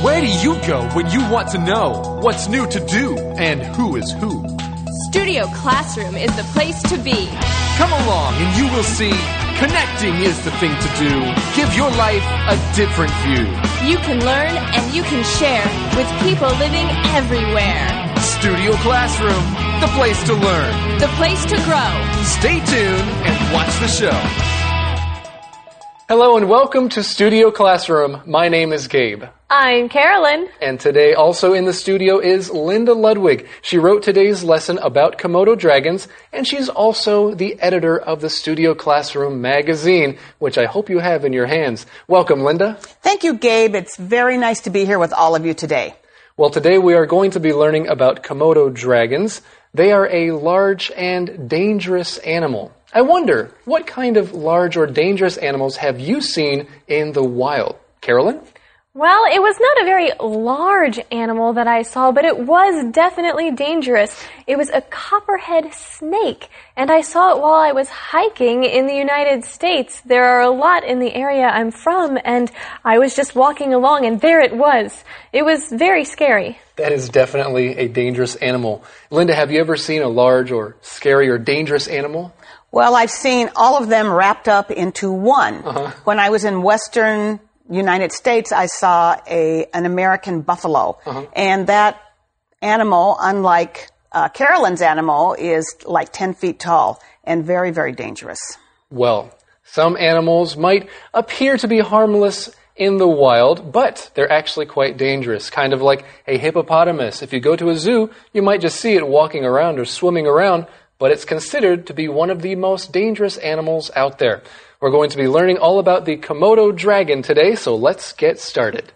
Where do you go when you want to know what's new to do and who is who? Studio Classroom is the place to be. Come along and you will see connecting is the thing to do. Give your life a different view. You can learn and you can share with people living everywhere. Studio Classroom, the place to learn. The place to grow. Stay tuned and watch the show. Hello and welcome to Studio Classroom. My name is Gabe. I'm Carolyn. And today also in the studio is Linda Ludwig. She wrote today's lesson about Komodo dragons, and she's also the editor of the Studio Classroom magazine, which I hope you have in your hands. Welcome, Linda. Thank you, Gabe. It's very nice to be here with all of you today. Well, today we are going to be learning about Komodo dragons. They are a large and dangerous animal. I wonder, what kind of large or dangerous animals have you seen in the wild? Carolyn? Well, it was not a very large animal that I saw, but it was definitely dangerous. It was a copperhead snake, and I saw it while I was hiking in the United States. There are a lot in the area I'm from, and I was just walking along, and there it was. It was very scary. That is definitely a dangerous animal. Linda, have you ever seen a large or scary or dangerous animal? Well, I've seen all of them wrapped up into one. When I was in western United States, I saw an American buffalo. And that animal, unlike Carolyn's animal, is like 10 feet tall and very, very dangerous. Well, some animals might appear to be harmless in the wild, but they're actually quite dangerous, kind of like a hippopotamus. If you go to a zoo, you might just see it walking around or swimming around, but it's considered to be one of the most dangerous animals out there. We're going to be learning all about the Komodo dragon today, so let's get started.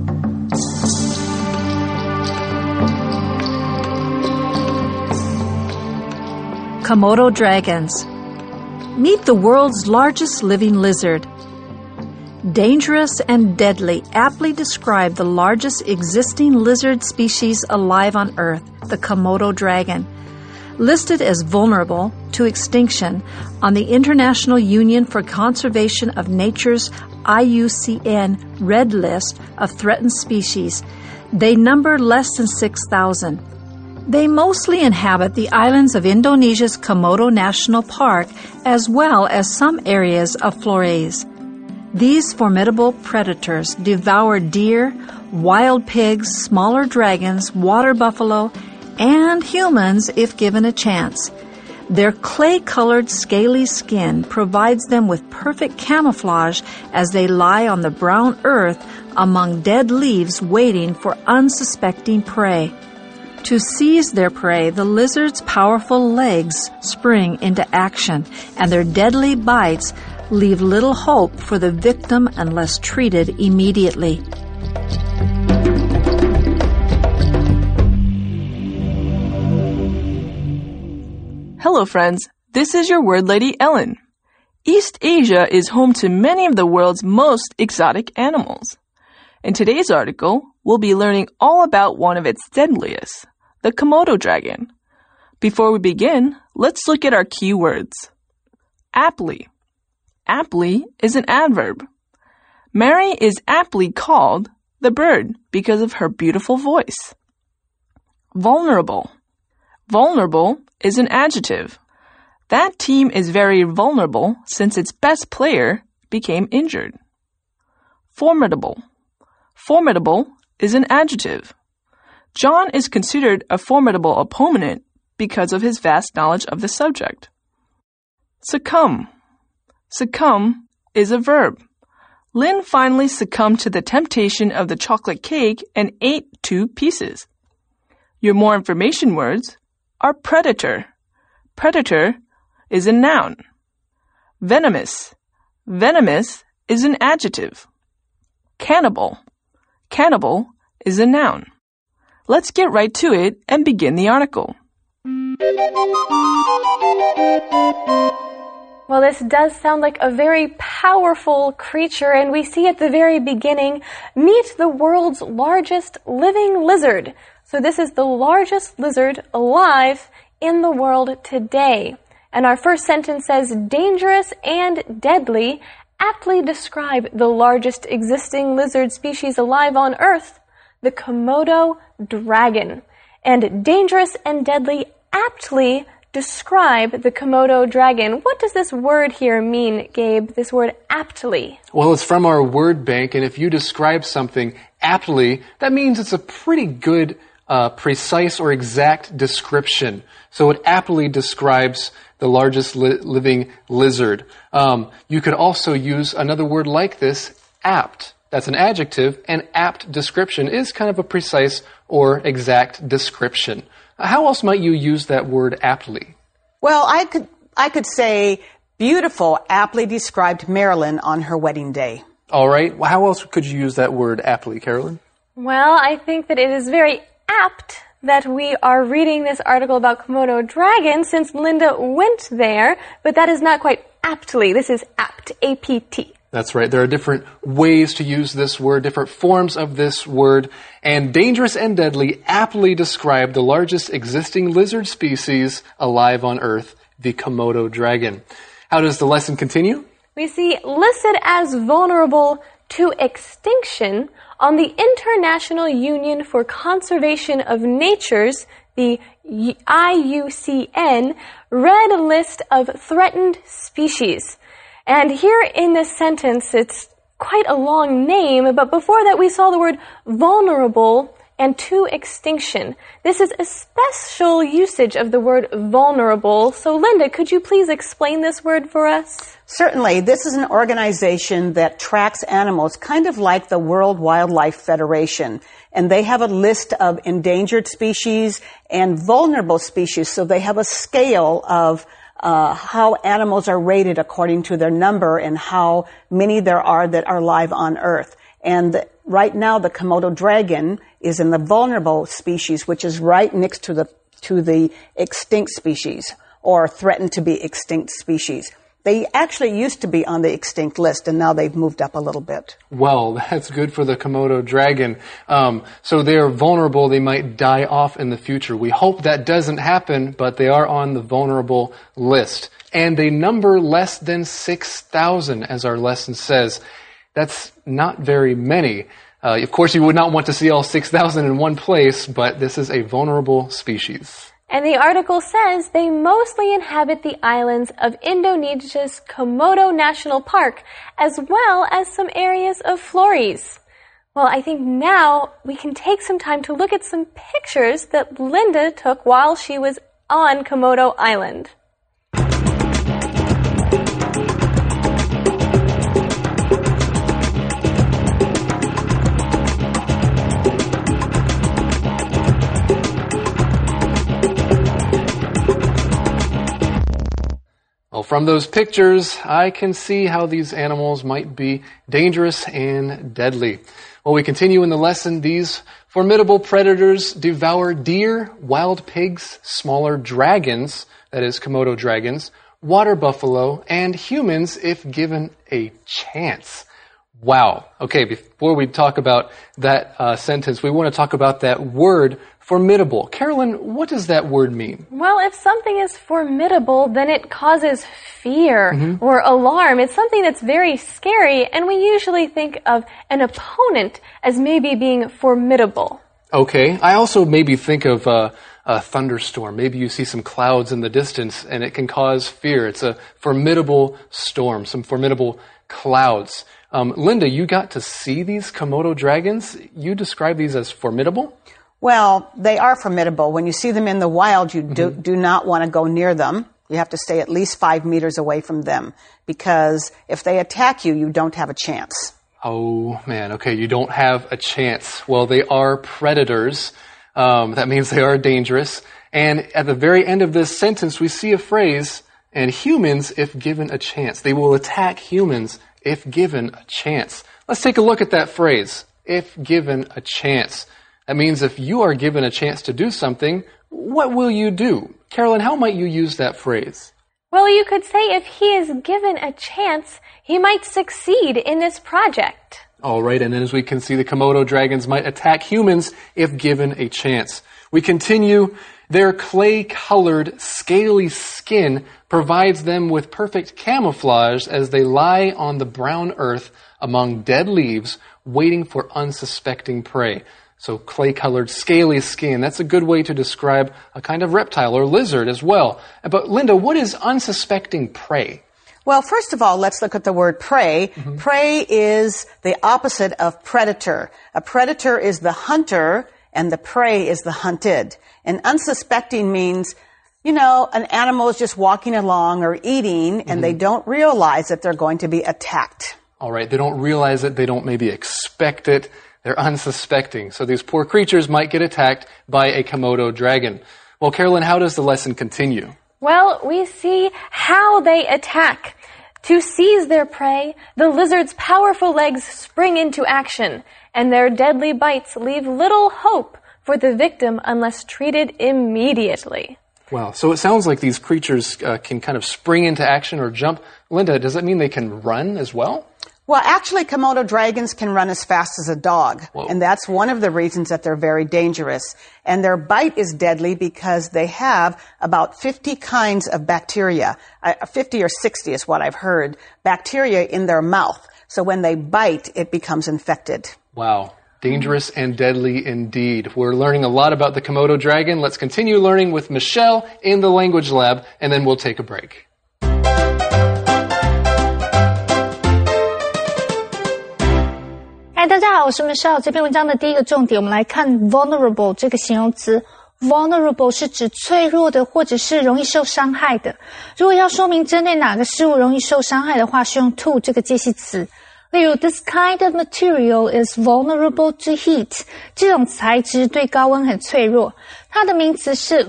Komodo dragons. Meet the world's largest living lizard. Dangerous and deadly aptly describe the largest existing lizard species alive on Earth, the Komodo dragon. Listed as vulnerable to extinction on the International Union for Conservation of Nature's IUCN Red List of Threatened Species, they number less than 6,000. They mostly inhabit the islands of Indonesia's Komodo National Park as well as some areas of Flores. These formidable predators devour deer, wild pigs, smaller dragons, water buffalo, and humans if given a chance. Their clay-colored scaly skin provides them with perfect camouflage as they lie on the brown earth among dead leaves waiting for unsuspecting prey. To seize their prey, the lizard's powerful legs spring into action, and their deadly bites leave little hope for the victim unless treated immediately. Hello friends, this is your word lady Ellen. East Asia is home to many of the world's most exotic animals. In today's article, we'll be learning all about one of its deadliest, the Komodo dragon. Before we begin, let's look at our key words. Aptly. Aptly is an adverb. Mary is aptly called the bird because of her beautiful voice. Vulnerable. Vulnerable is an adjective. That team is very vulnerable since its best player became injured. Formidable. Formidable is an adjective. John is considered a formidable opponent because of his vast knowledge of the subject. Succumb. Succumb is a verb. Lynn finally succumbed to the temptation of the chocolate cake and ate 2 pieces. Your more information words are predator. Predator is a noun. Venomous. Venomous is an adjective. Cannibal. Cannibal is a noun. Let's get right to it and begin the article. Well, this does sound like a very powerful creature, and we see at the very beginning, meet the world's largest living lizard. So this is the largest lizard alive in the world today. And our first sentence says, dangerous and deadly aptly describe the largest existing lizard species alive on Earth, the Komodo dragon. And dangerous and deadly aptly describe the Komodo dragon. What does this word here mean, Gabe, this word aptly? Well, it's from our word bank, and if you describe something aptly, that means it's a pretty good, precise or exact description. So it aptly describes the largest living lizard. You could also use another word like this, apt. That's an adjective, and apt description is kind of a precise or exact description. How else might you use that word aptly? Well, I could say beautiful aptly described Marilyn on her wedding day. All right. Well, how else could you use that word aptly, Carolyn? Well, I think that it is very apt that we are reading this article about Komodo dragon since Linda went there, but that is not quite aptly. This is apt, A-P-T. That's right. There are different ways to use this word, different forms of this word, and dangerous and deadly aptly describe the largest existing lizard species alive on Earth, the Komodo dragon. How does the lesson continue? We see listed as vulnerable to extinction on the International Union for Conservation of Nature's, the IUCN, Red List of Threatened Species. And here in this sentence, it's quite a long name, but before that we saw the word vulnerable and to extinction. This is a special usage of the word vulnerable. So Linda, could you please explain this word for us? Certainly. This is an organization that tracks animals, kind of like the World Wildlife Federation. And they have a list of endangered species and vulnerable species. So they have a scale of how animals are rated according to their number and how many there are that are live on Earth. And right now, the Komodo dragon is in the vulnerable species, which is right next to the extinct species or threatened to be extinct species. They actually used to be on the extinct list, and now they've moved up a little bit. Well, that's good for the Komodo dragon. So they're vulnerable. They might die off in the future. We hope that doesn't happen, but they are on the vulnerable list. And they number less than 6,000, as our lesson says. That's not very many. Of course, you would not want to see all 6,000 in one place, but this is a vulnerable species. And the article says they mostly inhabit the islands of Indonesia's Komodo National Park, as well as some areas of Flores. Well, I think now we can take some time to look at some pictures that Linda took while she was on Komodo Island. Well, from those pictures, I can see how these animals might be dangerous and deadly. Well, we continue in the lesson. These formidable predators devour deer, wild pigs, smaller dragons, that is Komodo dragons, water buffalo, and humans if given a chance. Wow. Okay, before we talk about that sentence, we want to talk about that word, formidable. Carolyn, what does that word mean? Well, if something is formidable, then it causes fear or alarm. It's something that's very scary, and we usually think of an opponent as maybe being formidable. Okay. I also maybe think of a thunderstorm. Maybe you see some clouds in the distance, and it can cause fear. It's a formidable storm, some formidable clouds. Linda, you got to see these Komodo dragons. You describe these as formidable? Well, they are formidable. When you see them in the wild, you do not want to go near them. You have to stay at least 5 meters away from them, because if they attack you, you don't have a chance. Oh, man. Okay, you don't have a chance. Well, they are predators. That means they are dangerous. And at the very end of this sentence, we see a phrase, and humans if given a chance. They will attack humans if given a chance. Let's take a look at that phrase, if given a chance. That means if you are given a chance to do something, what will you do? Carolyn, how might you use that phrase? Well, you could say if he is given a chance, he might succeed in this project. All right, and then as we can see, the Komodo dragons might attack humans if given a chance. We continue. Their clay-colored, scaly skin provides them with perfect camouflage as they lie on the brown earth among dead leaves, waiting for unsuspecting prey. So clay-colored, scaly skin. That's a good way to describe a kind of reptile or lizard as well. But Linda, what is unsuspecting prey? Well, first of all, let's look at the word prey. Mm-hmm. Prey is the opposite of predator. A predator is the hunter, and the prey is the hunted. And unsuspecting means, an animal is just walking along or eating, and they don't realize that they're going to be attacked. All right, they don't realize it. They don't maybe expect it. They're unsuspecting. So these poor creatures might get attacked by a Komodo dragon. Well, Carolyn, how does the lesson continue? Well, we see how they attack. To seize their prey, the lizard's powerful legs spring into action, and their deadly bites leave little hope for the victim unless treated immediately. Wow, so it sounds like these creatures can kind of spring into action or jump. Linda, does that mean they can run as well? Well, actually, Komodo dragons can run as fast as a dog, and that's one of the reasons that they're very dangerous. And their bite is deadly because they have about 50 kinds of bacteria, 50 or 60 is what I've heard, bacteria in their mouth. So when they bite, it becomes infected. Wow, dangerous and deadly indeed. We're learning a lot about the Komodo dragon. Let's continue learning with Michelle in the Language Lab, and then we'll take a break. 大家好，我是 Michelle。这篇文章的第一个重点，我们来看 vulnerable 这个形容词。vulnerable 是指脆弱的或者是容易受伤害的。如果要说明针对哪个事物容易受伤害的话，是用 to 这个介系词。例如 this kind of material is vulnerable to heat， 这种材质对高温很脆弱。它的名词是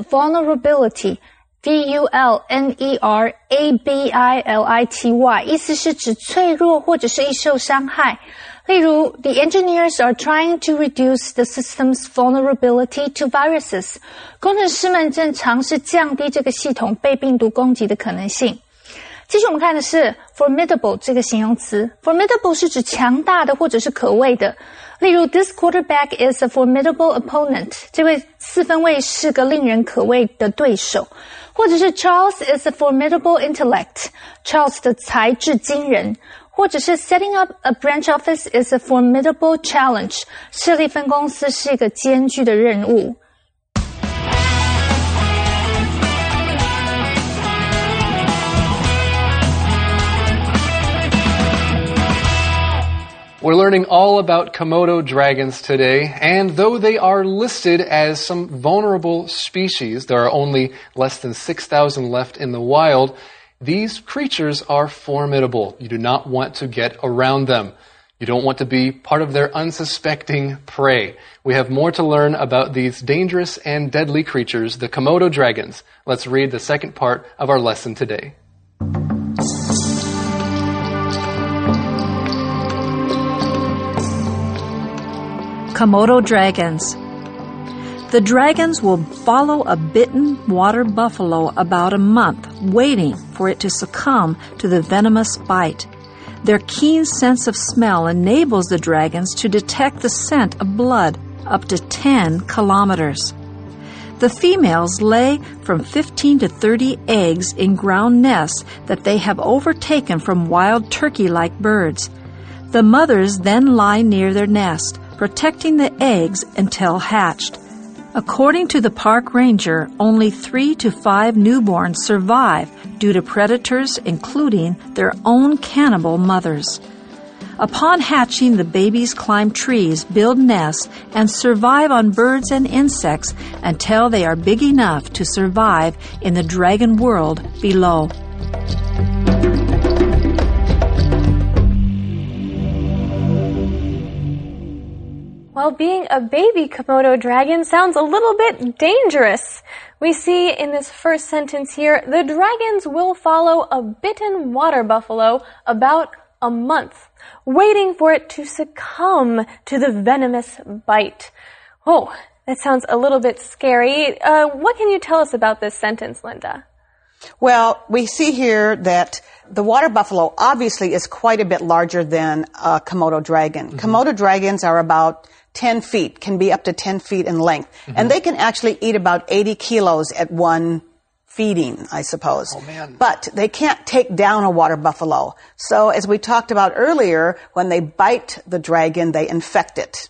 vulnerability，vulnerability， 意思是指脆弱或者是易受伤害。例如 the engineers are trying to reduce the system's vulnerability to viruses， 工程师们正尝试降低这个系统被病毒攻击的可能性。接着我们看的是 formidable 这个形容词。 formidable 是指强大的或者是可畏的。例如 this quarterback is a formidable opponent， 这位四分卫是个令人可畏的对手。或者是 Charles is a formidable intellect， Charles 的才智惊人。或者是 setting up a branch office is a formidable challenge， 设立分公司是一个艰巨的任务。 We're learning all about Komodo dragons today, and though they are listed as some vulnerable species, there are only less than 6,000 left in the wild. These creatures are formidable. You do not want to get around them. You don't want to be part of their unsuspecting prey. We have more to learn about these dangerous and deadly creatures, the Komodo dragons. Let's read the second part of our lesson today. Komodo dragons. The dragons will follow a bitten water buffalo about a month, waiting for it to succumb to the venomous bite. Their keen sense of smell enables the dragons to detect the scent of blood up to 10 kilometers. The females lay from 15 to 30 eggs in ground nests that they have overtaken from wild turkey-like birds. The mothers then lie near their nest, protecting the eggs until hatched. According to the park ranger, only 3 to 5 newborns survive due to predators, including their own cannibal mothers. Upon hatching, the babies climb trees, build nests, and survive on birds and insects until they are big enough to survive in the dragon world below. Well, being a baby Komodo dragon sounds a little bit dangerous. We see in this first sentence here, the dragons will follow a bitten water buffalo about a month, waiting for it to succumb to the venomous bite. Oh, that sounds a little bit scary. What can you tell us about this sentence, Linda? Well, we see here that the water buffalo obviously is quite a bit larger than a Komodo dragon. Mm-hmm. Komodo dragons are about 10 feet, can be up to 10 feet in length. Mm-hmm. And they can actually eat about 80 kilos at one feeding, I suppose. Oh, man. But they can't take down a water buffalo. So as we talked about earlier, when they bite the dragon, they infect it.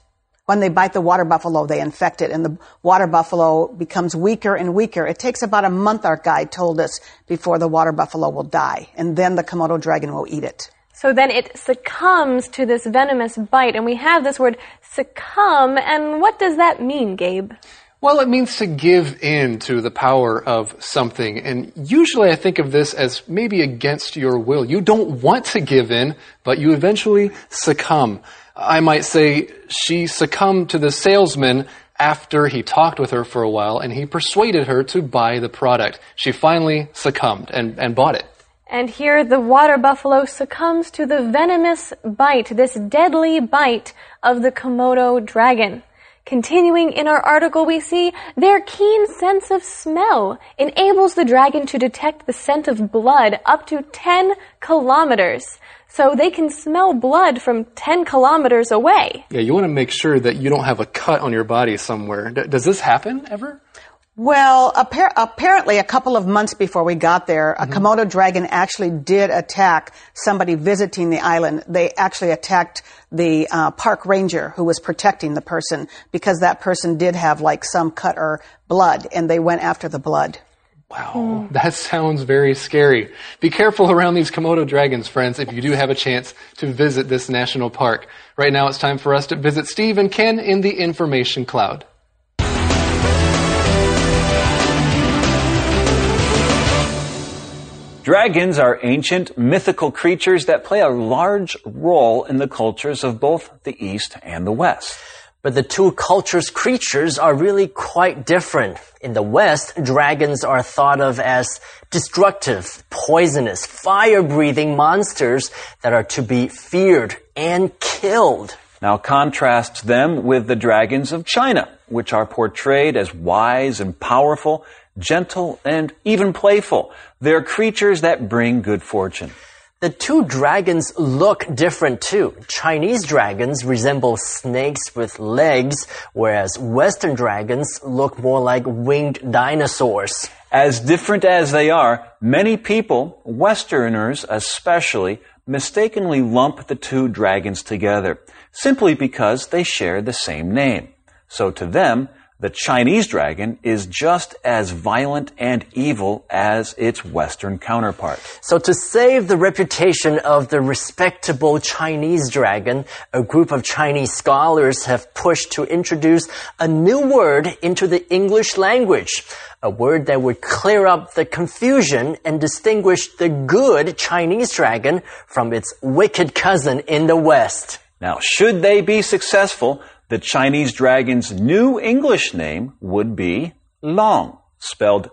when they bite the water buffalo, they infect it, and the water buffalo becomes weaker and weaker. It takes about a month, our guide told us, before the water buffalo will die, and then the Komodo dragon will eat it. So then it succumbs to this venomous bite, and we have this word succumb, and what does that mean, Gabe? Well, it means to give in to the power of something, and usually I think of this as maybe against your will. You don't want to give in, but you eventually succumb. I might say she succumbed to the salesman after he talked with her for a while and he persuaded her to buy the product. She finally succumbed and bought it. And here the water buffalo succumbs to the venomous bite, this deadly bite of the Komodo dragon. Continuing in our article, we see their keen sense of smell enables the dragon to detect the scent of blood up to 10 kilometers. So they can smell blood from 10 kilometers away. Yeah, you want to make sure that you don't have a cut on your body somewhere. Does this happen ever? Well, apparently a couple of months before we got there, a Komodo dragon actually did attack somebody visiting the island. They actually attacked the park ranger who was protecting the person because that person did have like some cut or blood, and they went after the blood. Wow, that sounds very scary. Be careful around these Komodo dragons, friends, if you do have a chance to visit this national park. Right now it's time for us to visit Steve and Ken in the Information Cloud. Dragons are ancient, mythical creatures that play a large role in the cultures of both the East and the West. But the two cultures' creatures are really quite different. In the West, dragons are thought of as destructive, poisonous, fire-breathing monsters that are to be feared and killed. Now contrast them with the dragons of China, which are portrayed as wise and powerful, gentle, and even playful. They're creatures that bring good fortune. The two dragons look different too. Chinese dragons resemble snakes with legs, whereas Western dragons look more like winged dinosaurs. As different as they are, many people, Westerners especially, mistakenly lump the two dragons together, simply because they share the same name. So to them, the Chinese dragon is just as violent and evil as its Western counterpart. So to save the reputation of the respectable Chinese dragon, a group of Chinese scholars have pushed to introduce a new word into the English language. A word that would clear up the confusion and distinguish the good Chinese dragon from its wicked cousin in the West. Now, should they be successful, the Chinese dragon's new English name would be Long, spelled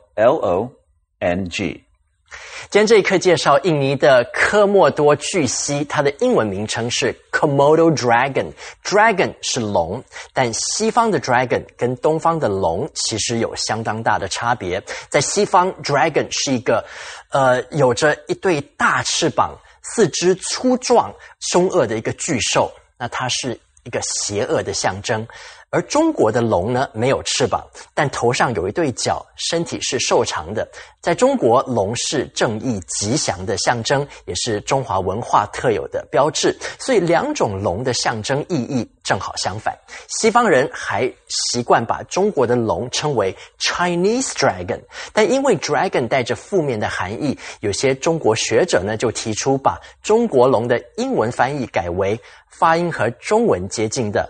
L-O-N-G. 今天这一课介绍印尼的科莫多巨蜥，它的英文名称是 Komodo Dragon。Dragon 是龙，但西方的 Dragon 跟东方的龙其实有相当大的差别。在西方 Dragon 是一个有着一对大翅膀、四肢粗壮、凶恶的一个巨兽，那它是一个邪恶的象征。而中国的龙呢，没有翅膀，但头上有一对角，身体是瘦长的。在中国，龙是正义吉祥的象征，也是中华文化特有的标志。所以两种龙的象征意义正好相反。西方人还习惯把中国的龙称为 Chinese Dragon， 但因为 Dragon 带着负面的含义，有些中国学者呢就提出把中国龙的英文翻译改为发音和中文接近的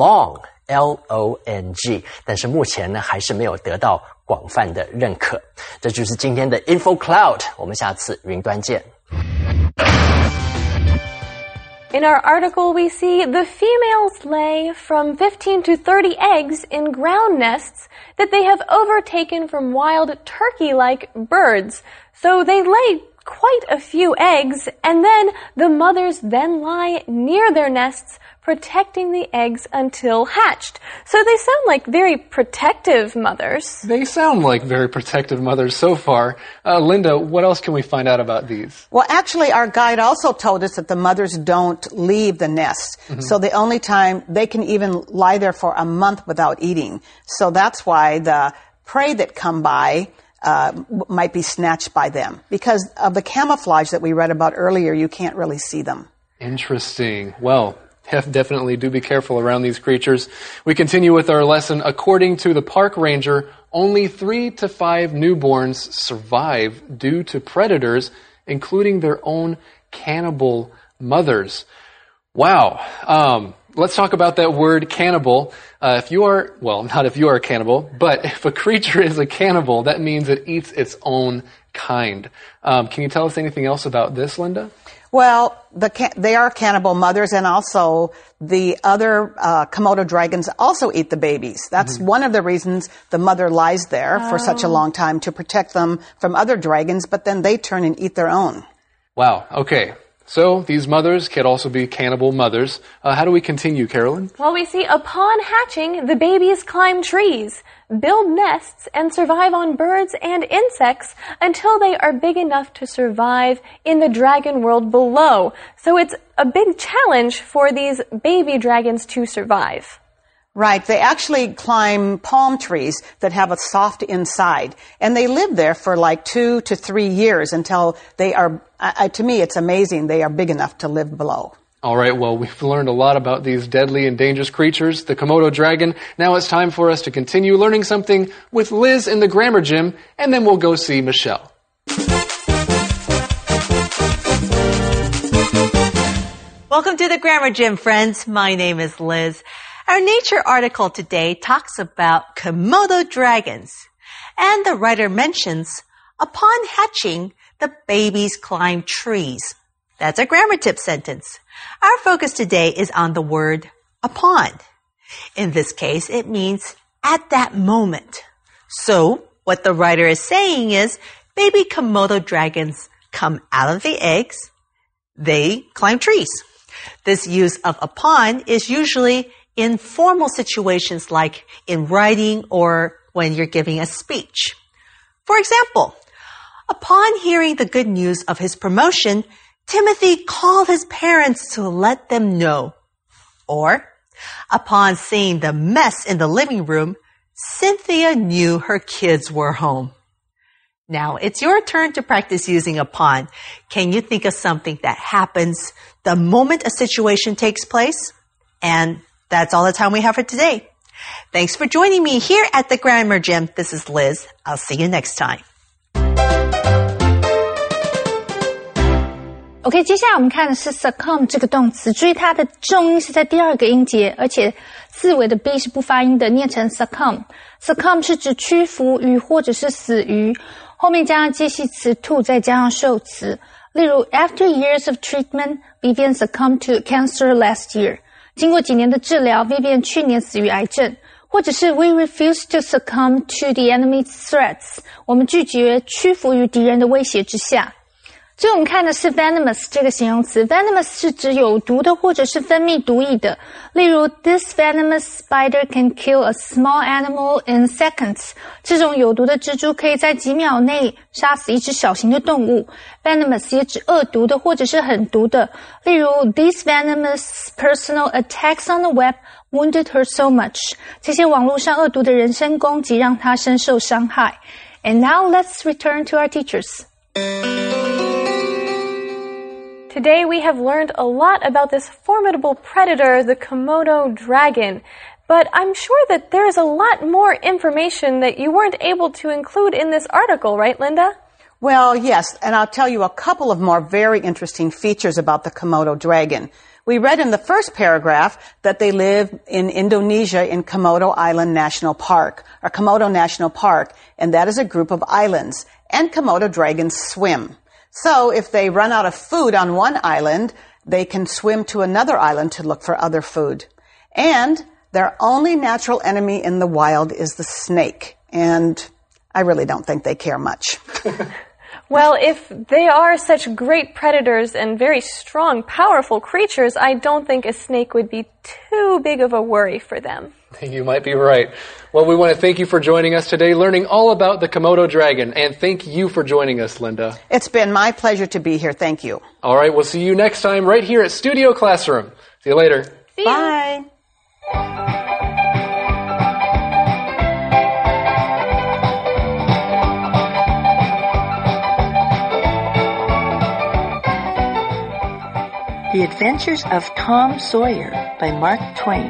Long。L-O-N-G， 但是目前呢还是没有得到广泛的认可。这就是今天的 Info Cloud， 我们下次云端见。 In our article, we see the females lay from 15 to 30 eggs in ground nests that they have overtaken from wild turkey-like birds. So they lay quite a few eggs, and then the mothers then lie near their nests, protecting the eggs until hatched. So they sound like very protective mothers. They sound like very protective mothers so far. Linda, what else can we find out about these? Well, actually, our guide also told us that the mothers don't leave the nest. So the only time they can even lie there for a month without eating. So that's why the prey that come by might be snatched by them. Because of the camouflage that we read about earlier, you can't really see them. Interesting. Well, Definitely do be careful around these creatures. We continue with our lesson. According to the park ranger, only 3 to 5 newborns survive due to predators, including their own cannibal mothers. Wow. Let's talk about that word cannibal. Not if you are a cannibal, but if a creature is a cannibal, that means it eats its own kind. Can you tell us anything else about this, Linda? Well, they are cannibal mothers, and also the other Komodo dragons also eat the babies. That's one of the reasons the mother lies there for such a long time, to protect them from other dragons, but then they turn and eat their own. Wow, okay. So these mothers could also be cannibal mothers. How do we continue, Carolyn? Well, we see upon hatching, the babies climb trees, build nests, and survive on birds and insects until they are big enough to survive in the dragon world below. So it's a big challenge for these baby dragons to survive. Right. They actually climb palm trees that have a soft inside, and they live there for like 2 to 3 years until they are, to me, it's amazing, they are big enough to live below. All right, well, we've learned a lot about these deadly and dangerous creatures, the Komodo dragon. Now it's time for us to continue learning something with Liz in the Grammar Gym, and then we'll go see Michelle. Welcome to the Grammar Gym, friends. My name is Liz. Our nature article today talks about Komodo dragons, and the writer mentions, upon hatching, the babies climb trees. That's a grammar tip sentence. Our focus today is on the word upon. In this case, it means at that moment. So, what the writer is saying is, baby Komodo dragons come out of the eggs, they climb trees. This use of upon is usually in formal situations like in writing or when you're giving a speech. For example, upon hearing the good news of his promotion, Timothy called his parents to let them know. Or, upon seeing the mess in the living room, Cynthia knew her kids were home. Now, it's your turn to practice using upon. Can you think of something that happens the moment a situation takes place? And that's all the time we have for today. Thanks for joining me here at the Grammar Gym. This is Liz. I'll see you next time. OK， 接下来我们看的是 succumb 这个动词，注意它的重音是在第2个音节，而且字尾的 b 是不发音的，念成 succumb。succumb 是指屈服于或者是死于，后面加上介系词 to， 再加上受词。例如 ，After years of treatment, Vivian succumbed to cancer last year。经过几年的治疗 ，Vivian 去年死于癌症。或者是 We refuse to succumb to the enemy's threats。我们拒绝屈服于敌人的威胁之下。这我们看的是 venomous 这个形容词 ，venomous 是指有毒的或者是分泌毒液的。例如 ，This venomous spider can kill a small animal in seconds。这种有毒的蜘蛛可以在几秒内杀死一只小型的动物。venomous 也指恶毒的或者是很毒的。例如 ，These venomous personal attacks on the web wounded her so much。这些网络上恶毒的人身攻击让她深受伤害。And now let's return to our teachers. Today we have learned a lot about this formidable predator, the Komodo dragon. But I'm sure that there is a lot more information that you weren't able to include in this article, right, Linda? Well, yes, and I'll tell you a couple of more very interesting features about the Komodo dragon. We read in the first paragraph that they live in Indonesia in Komodo Island National Park, or Komodo National Park, and that is a group of islands, and Komodo dragons swim. So if they run out of food on one island, they can swim to another island to look for other food. And their only natural enemy in the wild is the snake. And I really don't think they care much. Well, if they are such great predators and very strong, powerful creatures, I don't think a snake would be too big of a worry for them. You might be right. Well, we want to thank you for joining us today, learning all about the Komodo dragon. And thank you for joining us, Linda. It's been my pleasure to be here. Thank you. All right, we'll see you next time right here at Studio Classroom. See you later. See you. Bye. The Adventures of Tom Sawyer by Mark Twain.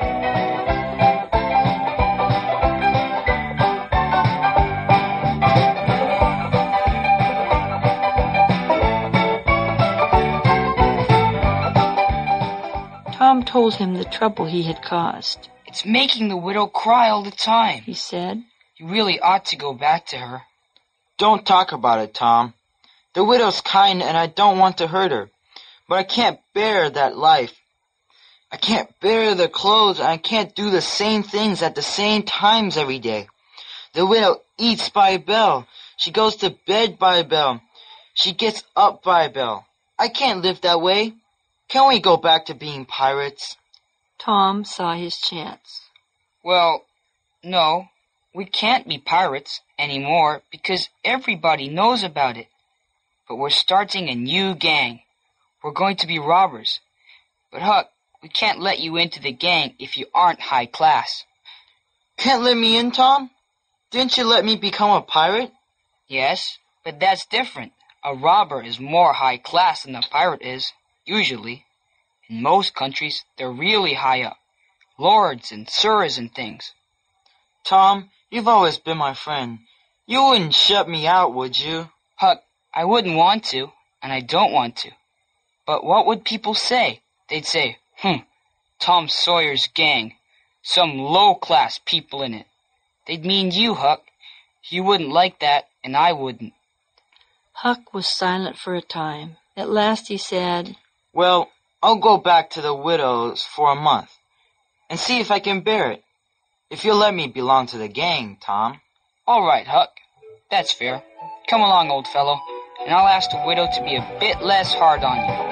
Tom told him the trouble he had caused. It's making the widow cry all the time, he said. You really ought to go back to her. Don't talk about it, Tom. The widow's kind and I don't want to hurt her. But I can't bear that life. I can't bear the clothes and I can't do the same things at the same times every day. The widow eats by a bell. She goes to bed by a bell. She gets up by a bell. I can't live that way. Can we go back to being pirates? Tom saw his chance. Well, no, we can't be pirates anymore because everybody knows about it. But we're starting a new gang. We're going to be robbers. But Huck, we can't let you into the gang if you aren't high class. Can't let me in, Tom? Didn't you let me become a pirate? Yes, but that's different. A robber is more high class than a pirate is, usually. In most countries, they're really high up. Lords and sirs and things. Tom, you've always been my friend. You wouldn't shut me out, would you? Huck, I wouldn't want to, and I don't want to. But what would people say? They'd say, Tom Sawyer's gang. Some low-class people in it. They'd mean you, Huck. You wouldn't like that, and I wouldn't. Huck was silent for a time. At last he said, Well, I'll go back to the widow's for a month and see if I can bear it. If you'll let me belong to the gang, Tom. All right, Huck. That's fair. Come along, old fellow, and I'll ask the widow to be a bit less hard on you.